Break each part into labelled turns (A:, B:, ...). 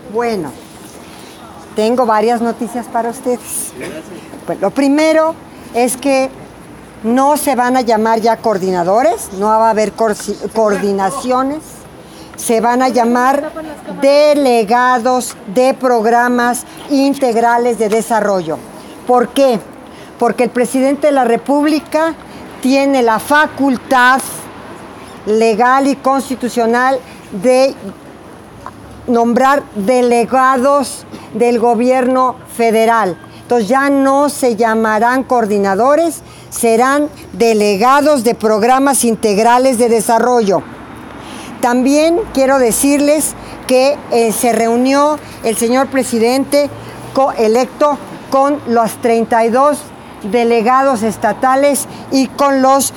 A: Bueno, tengo varias noticias para ustedes. Pues, lo primero es que no se van a llamar ya coordinadores, no va a haber coordinaciones, se van a llamar delegados de programas integrales de desarrollo. ¿Por qué? Porque el presidente de la República tiene la facultad legal y constitucional de nombrar delegados del gobierno federal. Entonces ya no se llamarán coordinadores, serán delegados de programas integrales de desarrollo. También quiero decirles que se reunió el señor presidente electo con los 32 delegados estatales y con los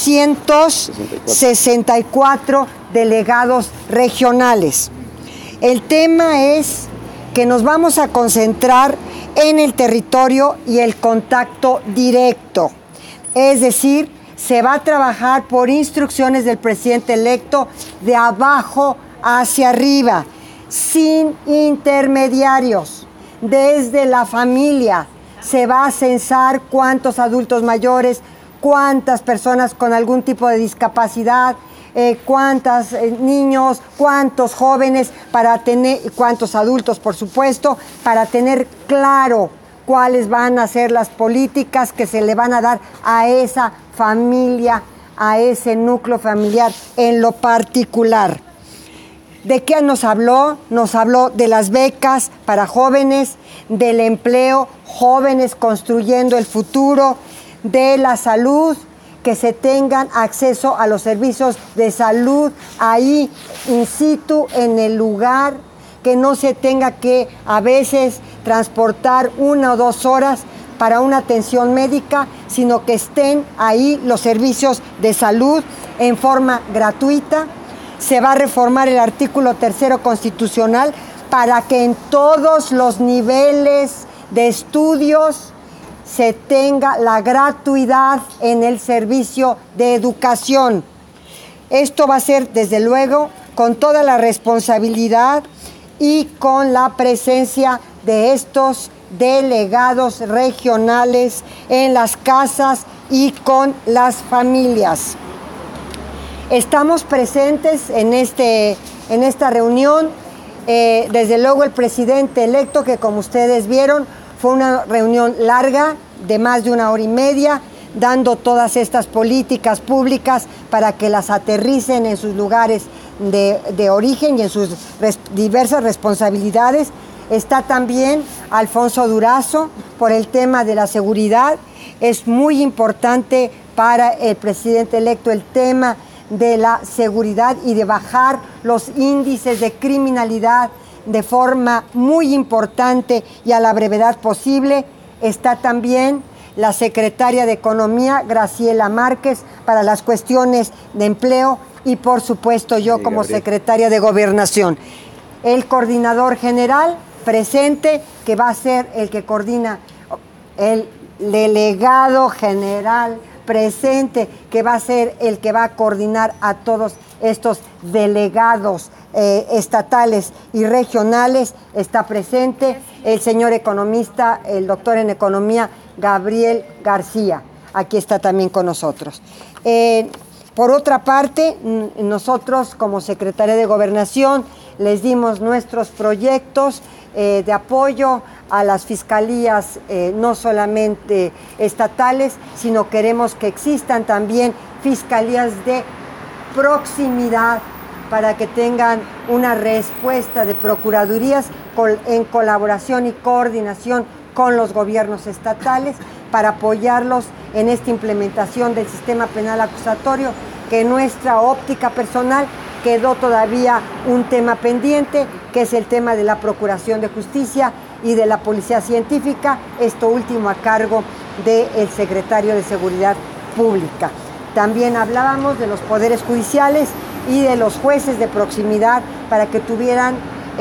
A: 264 delegados regionales. El tema es que nos vamos a concentrar en el territorio y el contacto directo. Es decir, se va a trabajar por instrucciones del presidente electo de abajo hacia arriba, sin intermediarios, desde la familia. Se va a censar cuántos adultos mayores, cuántas personas con algún tipo de discapacidad, cuántos niños, cuántos jóvenes, cuántos adultos, por supuesto, para tener claro cuáles van a ser las políticas que se le van a dar a esa familia, a ese núcleo familiar en lo particular. ¿De qué nos habló? Nos habló de las becas para jóvenes, del empleo, jóvenes construyendo el futuro, de la salud, que se tengan acceso a los servicios de salud ahí in situ, en el lugar, que no se tenga que a veces transportar 1 o 2 horas para una atención médica, sino que estén ahí los servicios de salud en forma gratuita. Se va a reformar el artículo 3 constitucional para que en todos los niveles de estudios se tenga la gratuidad en el servicio de educación. Esto va a ser, desde luego, con toda la responsabilidad y con la presencia de estos delegados regionales en las casas y con las familias. Estamos presentes en esta reunión. Desde luego el presidente electo, que como ustedes vieron, fue una reunión larga de más de 1 hora y media, dando todas estas políticas públicas para que las aterricen en sus lugares de origen y en sus diversas responsabilidades. Está también Alfonso Durazo por el tema de la seguridad. Es muy importante para el presidente electo el tema de la seguridad y de bajar los índices de criminalidad de forma muy importante y a la brevedad posible. Está también la secretaria de Economía, Graciela Márquez, para las cuestiones de empleo, y por supuesto yo como secretaria de Gobernación. El coordinador general presente, que va a ser el que coordina, el delegado general presente, que va a ser el que va a coordinar a todos estos delegados estatales y regionales. Está presente el señor economista, el doctor en economía, Gabriel García. Aquí está también con nosotros. Por otra parte, nosotros como Secretaría de Gobernación les dimos nuestros proyectos de apoyo a las fiscalías, no solamente estatales, sino queremos que existan también fiscalías de proximidad para que tengan una respuesta de procuradurías en colaboración y coordinación con los gobiernos estatales, para apoyarlos en esta implementación del sistema penal acusatorio, que en nuestra óptica personal quedó todavía un tema pendiente, que es el tema de la Procuración de Justicia y de la Policía Científica, esto último a cargo del secretario de Seguridad Pública. También hablábamos de los poderes judiciales y de los jueces de proximidad para que tuvieran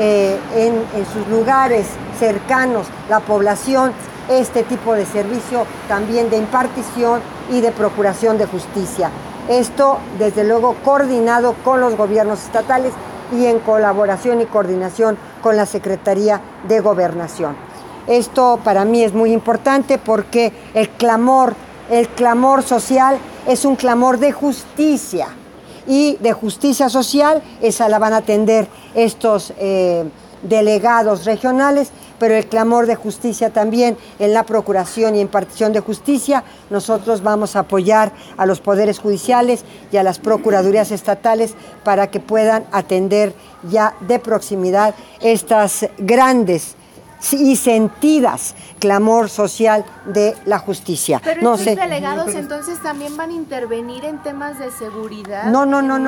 A: en sus lugares cercanos la población este tipo de servicio también de impartición y de procuración de justicia. Esto, desde luego, coordinado con los gobiernos estatales y en colaboración y coordinación con la Secretaría de Gobernación. Esto para mí es muy importante porque el clamor social es un clamor de justicia, y de justicia social esa la van a atender estos delegados regionales, pero el clamor de justicia también en la procuración y impartición de justicia. Nosotros vamos a apoyar a los poderes judiciales y a las procuradurías estatales para que puedan atender ya de proximidad estas grandes y sentidas clamor social de la justicia.
B: Pero estos delegados entonces también van a intervenir en temas de seguridad.
A: No.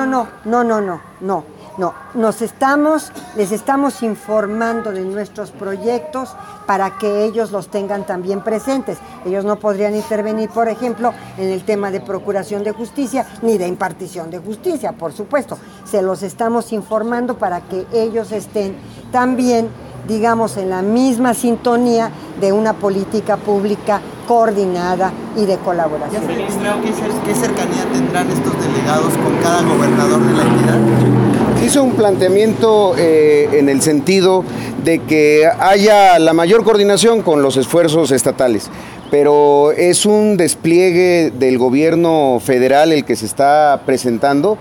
A: Les estamos informando de nuestros proyectos para que ellos los tengan también presentes. Ellos no podrían intervenir, por ejemplo, en el tema de procuración de justicia ni de impartición de justicia, por supuesto. Se los estamos informando para que ellos estén también, digamos, en la misma sintonía de una política pública coordinada y de colaboración.
C: Ministra, ¿qué cercanía tendrán estos delegados con cada gobernador de la entidad?
D: Hizo un planteamiento en el sentido de que haya la mayor coordinación con los esfuerzos estatales, pero es un despliegue del gobierno federal el que se está presentando,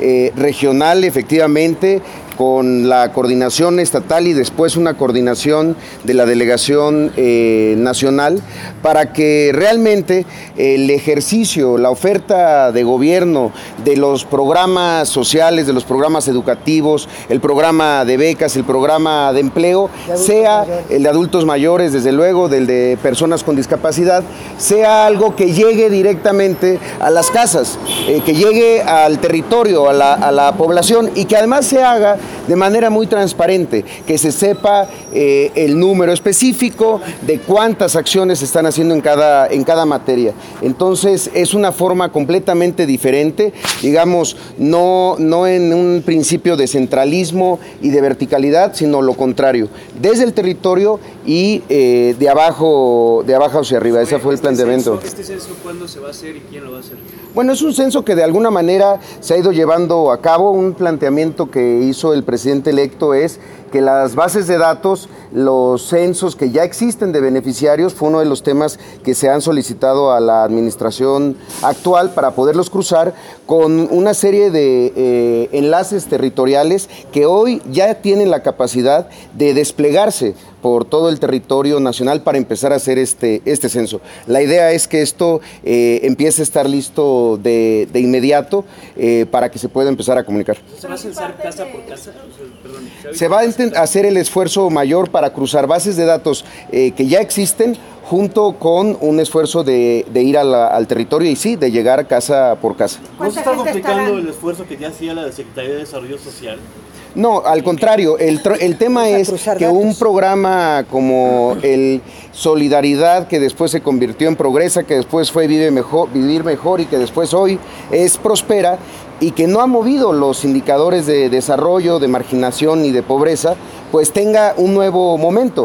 D: regional efectivamente, con la coordinación estatal y después una coordinación de la delegación nacional, para que realmente el ejercicio, la oferta de gobierno de los programas sociales, de los programas educativos, el programa de becas, el programa de empleo, sea el de adultos mayores, desde luego, del de personas con discapacidad, sea algo que llegue directamente a las casas, que llegue al territorio, a la población, y que además se haga de manera muy transparente, que se sepa el número específico de cuántas acciones se están haciendo en cada materia. Entonces es una forma completamente diferente, digamos, no en un principio de centralismo y de verticalidad, sino lo contrario, desde el territorio y de abajo hacia arriba. Ese fue el planteamiento.
E: ¿Este censo cuándo se va a hacer y quién lo va a hacer?
D: Bueno, es un censo que de alguna manera se ha ido llevando a cabo. Un planteamiento que hizo el presidente electo es que las bases de datos, los censos que ya existen de beneficiarios, fue uno de los temas que se han solicitado a la administración actual para poderlos cruzar con una serie de enlaces territoriales que hoy ya tienen la capacidad de desplegarse por todo el territorio nacional para empezar a hacer este censo. La idea es que esto empiece a estar listo de inmediato para que se pueda empezar a comunicar.
E: ¿Se va a censar casa por casa?
D: Se va a hacer el esfuerzo mayor para cruzar bases de datos que ya existen, junto con un esfuerzo de ir al territorio y sí, de llegar casa por casa.
E: ¿No se está duplicando el esfuerzo que ya hacía la Secretaría de Desarrollo Social?
D: No, al contrario, el tema es que un programa como el Solidaridad, que después se convirtió en Progresa, que después fue Vivir Mejor y que después hoy es Prospera, y que no ha movido los indicadores de desarrollo, de marginación y de pobreza, pues tenga un nuevo momento.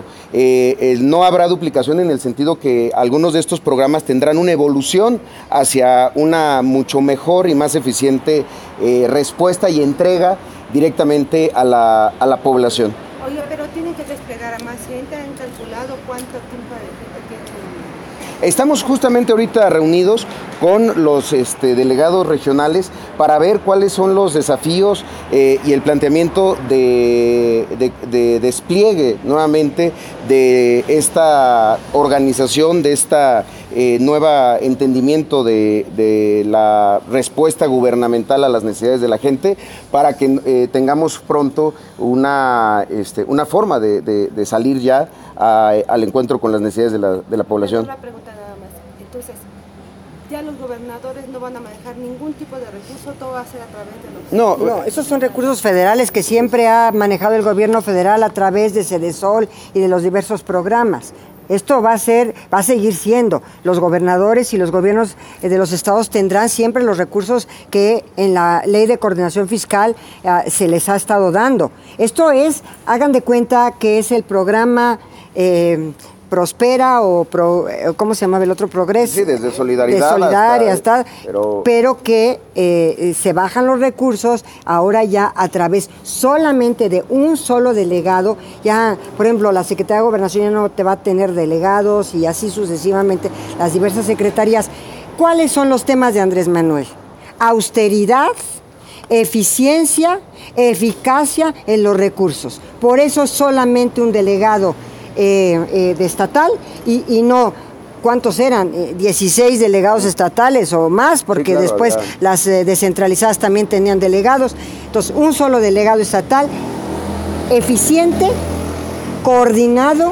D: No habrá duplicación en el sentido que algunos de estos programas tendrán una evolución hacia una mucho mejor y más eficiente respuesta y entrega directamente a la población.
F: Oye, pero tienen que desplegar a más gente. ¿Han calculado cuánto tiempo de gente tienen?
D: Estamos justamente ahorita reunidos con los delegados regionales para ver cuáles son los desafíos y el planteamiento de despliegue nuevamente de esta organización, de esta nueva entendimiento de la respuesta gubernamental a las necesidades de la gente, para que tengamos pronto una forma de salir ya al encuentro con las necesidades de la población.
F: Una pregunta nada más. Entonces, ya los gobernadores no van a manejar ningún tipo de recurso, todo va a ser a través de los...
A: No, esos son recursos federales que siempre ha manejado el gobierno federal a través de Cedesol y de los diversos programas. Esto va a seguir siendo. Los gobernadores y los gobiernos de los estados tendrán siempre los recursos que en la Ley de Coordinación Fiscal se les ha estado dando. Esto es, hagan de cuenta que es el programa Prospera ¿cómo se llamaba el otro? Progreso.
D: Sí, desde Solidaridad.
A: De Solidaria
D: hasta,
A: pero que se bajan los recursos ahora ya a través solamente de un solo delegado. Ya, por ejemplo, la Secretaría de Gobernación ya no te va a tener delegados y así sucesivamente las diversas secretarías. ¿Cuáles son los temas de Andrés Manuel? Austeridad, eficiencia, eficacia en los recursos. Por eso solamente un delegado de estatal y no, ¿cuántos eran? 16 delegados estatales o más, porque sí, claro, después las descentralizadas también tenían delegados. Entonces, un solo delegado estatal, eficiente, coordinado,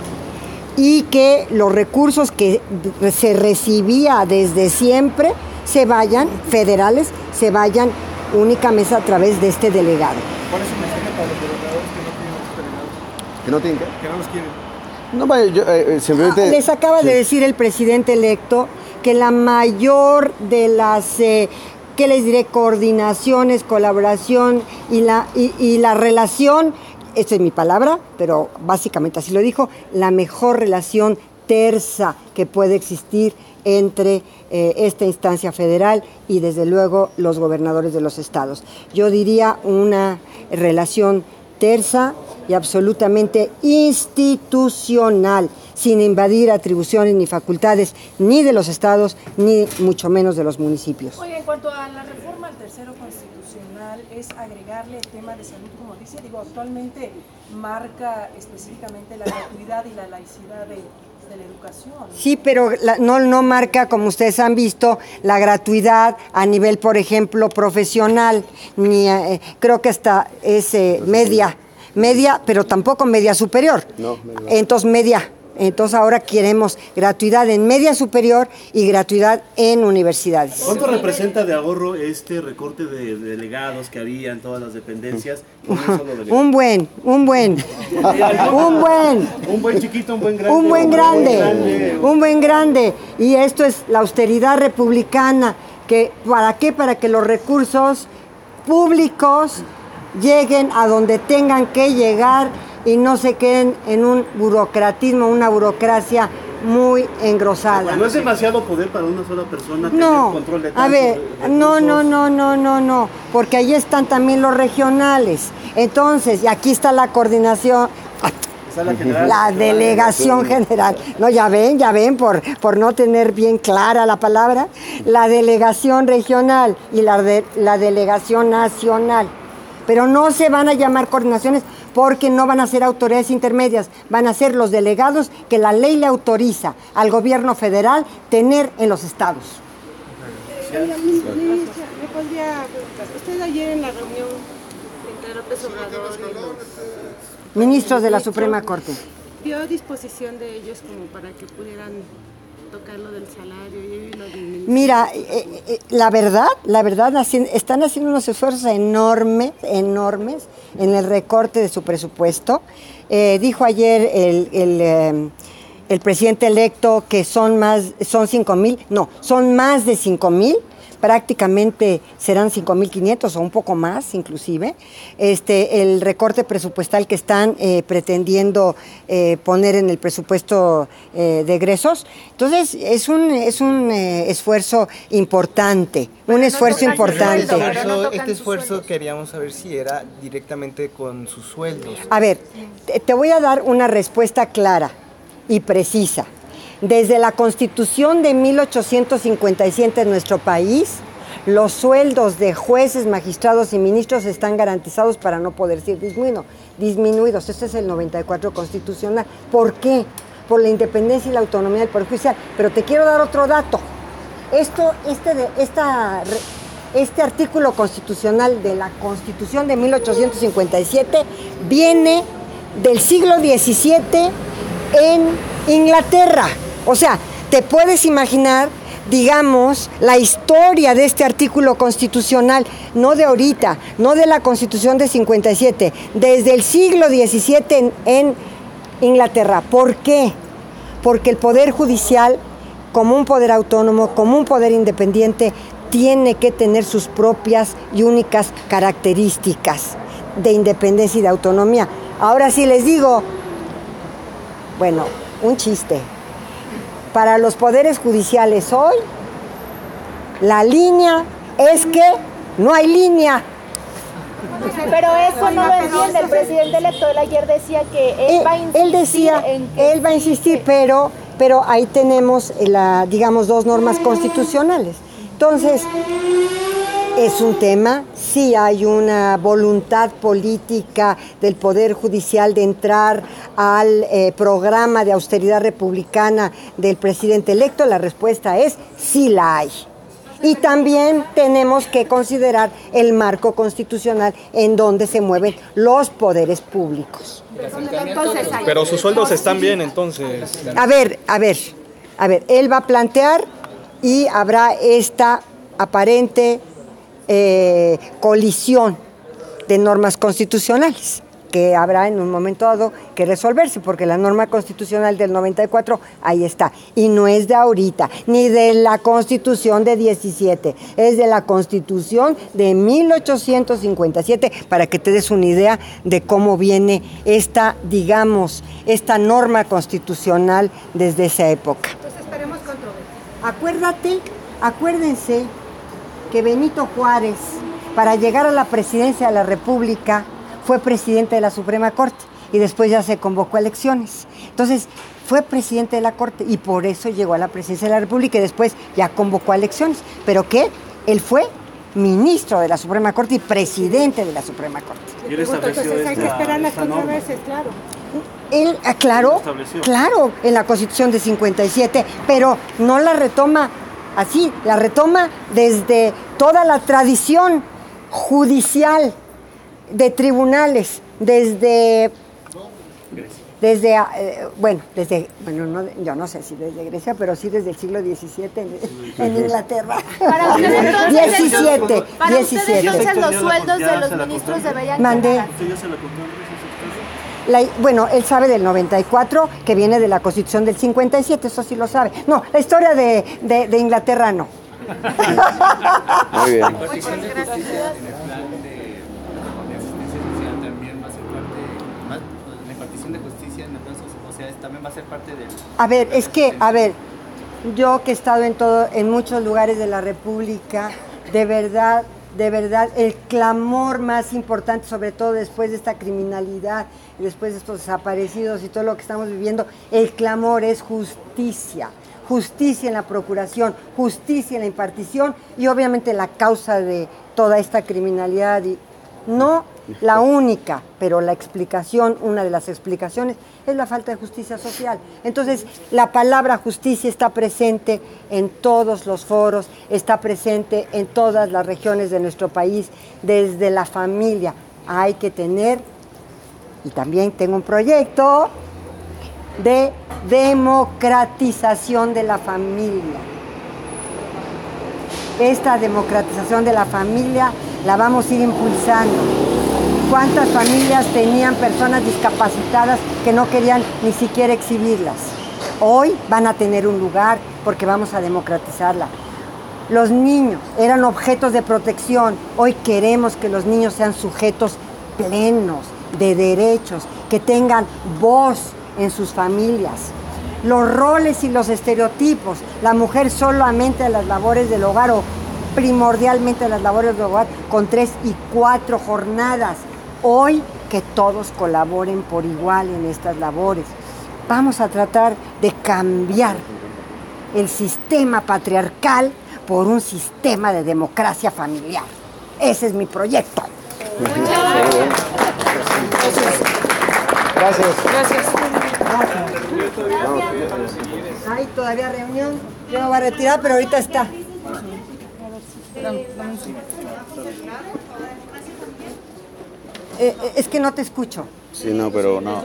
A: y que los recursos que se recibía desde siempre federales, se vayan únicamente a través de este delegado.
C: ¿Cuál es su mensaje para los delegados que no tienen
D: ¿Que no tienen qué?
C: que no los quieren?
D: No, vaya, simplemente...
A: Les acaba de decir el presidente electo que la mayor de las, ¿qué les diré? Coordinaciones, colaboración y la relación, esta es mi palabra, pero básicamente así lo dijo, la mejor relación tersa que puede existir entre esta instancia federal y desde luego los gobernadores de los estados. Yo diría una relación tersa y absolutamente institucional, sin invadir atribuciones ni facultades ni de los estados, ni mucho menos de los municipios.
G: Oye, en cuanto a la reforma al tercero constitucional, es agregarle el tema de salud, como dice, actualmente marca específicamente la gratuidad y la laicidad de la educación.
A: Sí, pero no marca, como ustedes han visto, la gratuidad a nivel, por ejemplo, profesional, ni creo que hasta es media, pero tampoco media superior. No, entonces media. Entonces ahora queremos gratuidad en media superior y gratuidad en universidades.
E: ¿Cuánto representa de ahorro este recorte de delegados que había en todas las dependencias?
A: Un buen
E: chiquito, un buen grande.
A: Un buen grande. Y esto es la austeridad republicana. ¿Para qué? Para que los recursos públicos lleguen a donde tengan que llegar y no se queden en un burocratismo, una burocracia muy engrosada.
E: ¿No es demasiado poder para una sola persona tener control de tantos
A: no, porque ahí están también los regionales. Entonces, y aquí está la coordinación, la delegación general. No, ya ven, por no tener bien clara la palabra, la delegación regional y la delegación nacional. Pero no se van a llamar coordinaciones porque no van a ser autoridades intermedias, van a ser los delegados que la ley le autoriza al gobierno federal tener en los estados.
F: Ministra, ¿me podría preguntar? Usted ayer en la reunión entre López Obrador y los
A: ministros de la Suprema Corte,
F: ¿dio disposición de ellos como para que pudieran tocar lo del salario y lo del...
A: Mira, la verdad, están haciendo unos esfuerzos enormes en el recorte de su presupuesto. Dijo ayer el presidente electo que son más de 5,000, prácticamente serán 5,500 o un poco más inclusive, el recorte presupuestal que están pretendiendo poner en el presupuesto de egresos. Entonces es un esfuerzo importante,
C: Este esfuerzo queríamos saber si era directamente con sus sueldos.
A: A ver, te voy a dar una respuesta clara y precisa. Desde la Constitución de 1857 en nuestro país, los sueldos de jueces, magistrados y ministros están garantizados para no poder ser disminuidos. Este es el 94 constitucional. ¿Por qué? Por la independencia y la autonomía del Poder Judicial. Pero te quiero dar otro dato. Este artículo constitucional de la Constitución de 1857 viene del siglo XVII en Inglaterra. O sea, te puedes imaginar, digamos, la historia de este artículo constitucional, no de ahorita, no de la Constitución de 57, desde el siglo XVII en Inglaterra. ¿Por qué? Porque el Poder Judicial, como un poder autónomo, como un poder independiente, tiene que tener sus propias y únicas características de independencia y de autonomía. Ahora sí les digo, bueno, un chiste. Para los poderes judiciales hoy, la línea es que no hay línea.
B: Pero eso no lo entiende el presidente electo. Él ayer decía que él va a insistir
A: él va a insistir, pero ahí tenemos, digamos, dos normas constitucionales. Entonces, es un tema, sí hay una voluntad política del Poder Judicial de entrar al programa de austeridad republicana del presidente electo. La respuesta es sí la hay. Y también tenemos que considerar el marco constitucional en donde se mueven los poderes públicos.
H: Pero sus sueldos están bien, entonces.
A: A ver, él va a plantear y habrá esta aparente colisión de normas constitucionales que habrá en un momento dado que resolverse, porque la norma constitucional del 94 ahí está, y no es de ahorita, ni de la Constitución de 17, es de la Constitución de 1857, para que te des una idea de cómo viene esta, digamos, esta norma constitucional desde esa época.
F: Entonces esperemos controversia.
A: Acuérdense que Benito Juárez, para llegar a la presidencia de la República, fue presidente de la Suprema Corte y después ya se convocó a elecciones. Entonces, fue presidente de la Corte y por eso llegó a la presidencia de la República y después ya convocó a elecciones. ¿Pero qué? Él fue ministro de la Suprema Corte y presidente de la Suprema Corte.
E: Y él estableció
F: Entonces hay que esperar las
E: esta norma.
F: controversias, claro.
A: Él, claro, en la Constitución de 57, pero no la retoma así, la retoma desde toda la tradición judicial de tribunales, yo no sé si desde Grecia, pero sí desde el siglo XVII en Inglaterra.
B: Para ustedes entonces, para ustedes
A: 17.
B: entonces los sueldos de los ministros deberían
A: Mandé. Bueno, él sabe del 94, que viene de la Constitución del 57, eso sí lo sabe. No, la historia de Inglaterra no.
D: Muy bien.
C: También va a ser parte del...
A: A ver, yo que he estado en muchos lugares de la República, de verdad, el clamor más importante, sobre todo después de esta criminalidad, después de estos desaparecidos y todo lo que estamos viviendo, el clamor es justicia. Justicia en la procuración, justicia en la impartición y obviamente la causa de toda esta criminalidad. Y no la única, pero la explicación, una de las explicaciones, es la falta de justicia social. Entonces, la palabra justicia está presente en todos los foros, está presente en todas las regiones de nuestro país, desde la familia. Hay que tener, y también tengo un proyecto de democratización de la familia. Esta democratización de la familia la vamos a ir impulsando. ¿Cuántas familias tenían personas discapacitadas que no querían ni siquiera exhibirlas? Hoy van a tener un lugar porque vamos a democratizarla. Los niños eran objetos de protección. Hoy queremos que los niños sean sujetos plenos de derechos, que tengan voz en sus familias. Los roles y los estereotipos, la mujer solamente a las labores del hogar o primordialmente a las labores del hogar con 3 y 4 jornadas. Hoy que todos colaboren por igual en estas labores. Vamos a tratar de cambiar el sistema patriarcal por un sistema de democracia familiar. Ese es mi proyecto.
D: Gracias.
A: Hay todavía reunión. Yo me voy a retirar, pero ahorita está. Es que no te escucho.
D: Sí, no, pero no.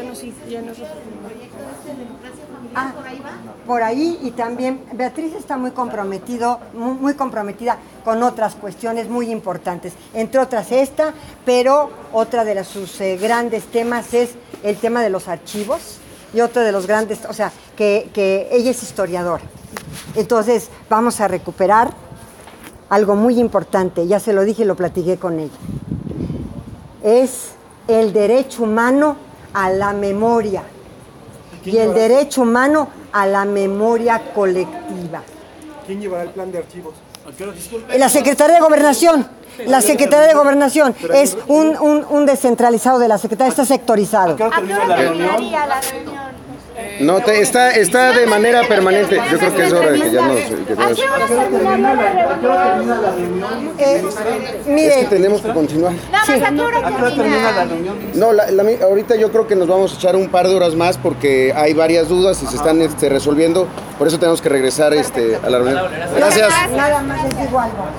A: Ah, por ahí, y también Beatriz está muy comprometida con otras cuestiones muy importantes, entre otras esta, pero otra de sus grandes temas es el tema de los archivos y otro de los grandes, o sea, que ella es historiadora. Entonces vamos a recuperar algo muy importante, ya se lo dije y lo platiqué con ella. Es el derecho humano a la memoria. y el derecho humano a la memoria colectiva.
I: ¿Quién llevará el plan de archivos?
A: La Secretaría de Gobernación. La Secretaría de Gobernación es un descentralizado de la Secretaría, está sectorizado.
B: ¿A qué hora terminaría la reunión?
D: No, está de manera permanente. Yo creo que es hora de que ya nos...
B: ¿A qué hora terminaría la reunión?
A: Mire,
D: Es que tenemos que continuar.
B: Nada más, ¿a qué hora termina la reunión?
D: No, ahorita yo creo que nos vamos a echar un par de horas más porque hay varias dudas y se están resolviendo. Por eso tenemos que regresar a la reunión. Gracias.
A: nada más les digo algo.